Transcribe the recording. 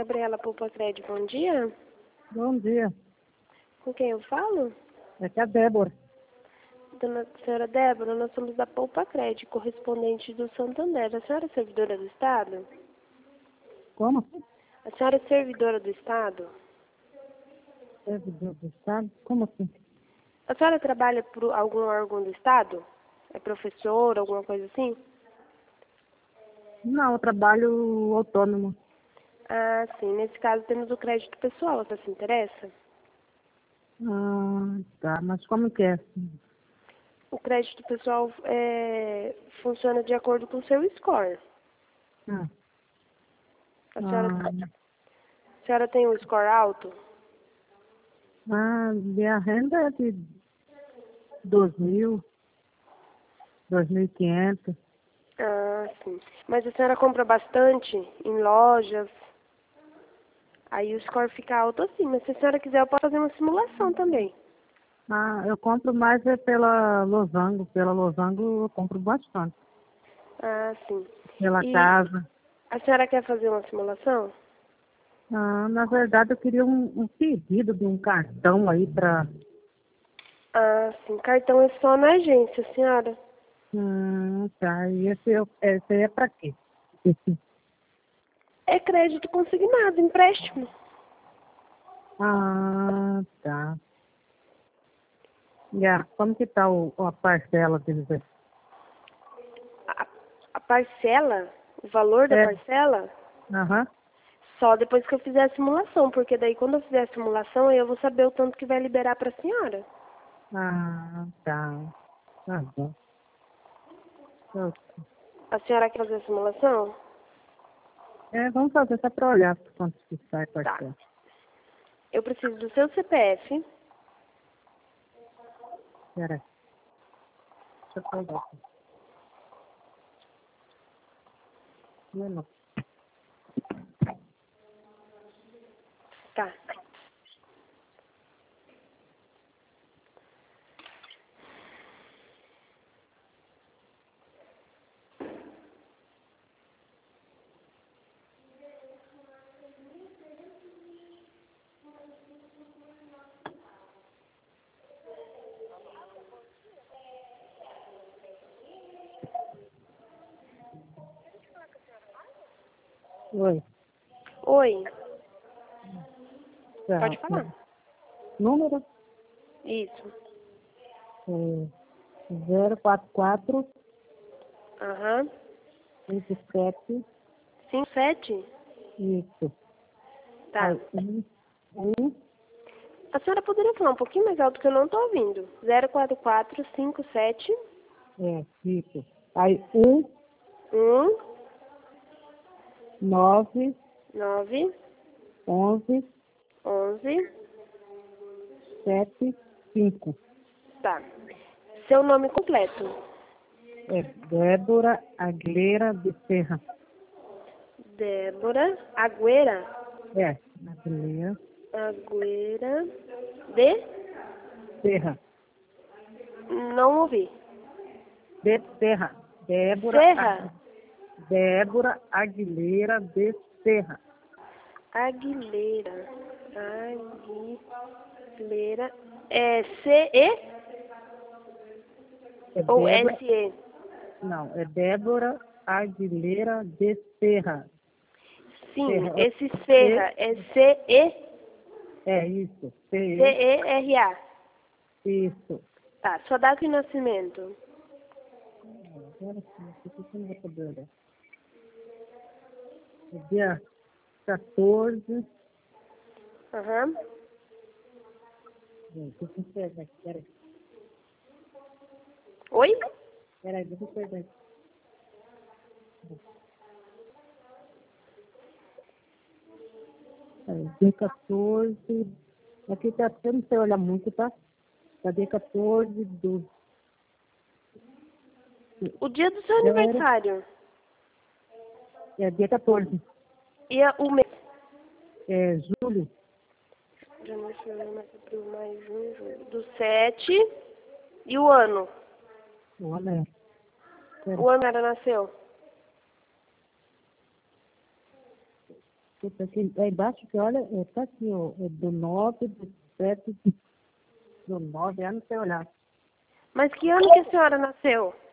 Gabriela Poupa-Cred, bom dia. Bom dia. Com quem eu falo? Aqui é a Débora. Dona senhora Débora, nós somos da Poupa-Cred, correspondente do Santander. A senhora é servidora do Estado? Como? A senhora é servidora do Estado? Servidor do Estado? Como assim? A senhora trabalha por algum órgão do Estado? É professora, alguma coisa assim? Não, eu trabalho autônomo. Ah, sim. Nesse caso temos o crédito pessoal. Você se interessa? Ah, tá. Mas como que é? O crédito pessoal funciona de acordo com o seu score. Ah, A ah, senhora tem um score alto? minha renda é de 2.000, 2.500. Ah, sim. Mas a senhora compra bastante em lojas, aí o score fica alto assim. Mas se a senhora quiser, eu posso fazer uma simulação também. Ah, eu compro mais pela Losango. Pela Losango eu compro bastante. Ah, sim. Pela E casa. a senhora quer fazer uma simulação? Ah, na verdade eu queria um pedido de um cartão aí para... Ah, sim. Cartão é só na agência, senhora. Tá. E esse aí é para quê? Esse. É crédito consignado, empréstimo. Ah, tá. Como que tá a parcela deles aí? A, a parcela, o valor da É, parcela, aham. só depois que eu fizer a simulação, porque daí quando eu fizer a simulação, aí eu vou saber o tanto que vai liberar para a senhora. Ah, tá. Tá bom. Ok. A senhora quer fazer a simulação? Vamos fazer só para olhar quanto que sai a Tá. parcela. Eu preciso do seu CPF, Peraí. Deixa eu pegar aqui. Não. tá. Oi. Oi, Tá. pode falar. Número Isso. 044 Aham. 57. 57? Isso. Tá. Aí, um, A senhora poderia falar um pouquinho mais alto que eu não tô ouvindo. 04457 isso. Aí, 1 9 9 11 11. 7 5. Tá. Seu nome completo. É Débora Aguilera de Serra. Débora Agüera. Aguilera Agüera de? Serra. Não ouvi. De Serra. Serra. Débora Aguilera de Serra. Aguilera. Aguilera. É C-E É ou Débora, S-E? não, é Débora Aguilera de Serra. Sim, Serra. esse Serra é C-E? Isso. C-E. C-E-R-A. Isso. Tá, sua data de nascimento. Agora sim, o que eu vou poder olhar? É dia 14. Aham. Deixa eu pegar aqui, peraí. Oi? Peraí, deixa eu pegar aqui. Dia 14. Aqui tá, eu não sei olhar muito, tá? Tá dia 14 do O dia do seu 0. aniversário. É dia 14. E o mês. É julho. Janeiro, fevereiro, março, abril, maio, junho, julho. Do 7. E o ano? Olha, pera. O ano era nasceu? Puta, aqui, é embaixo que olha, tá aqui, ó, é do 9, do 7, do 9, não sei olhar. Mas que ano que a senhora nasceu?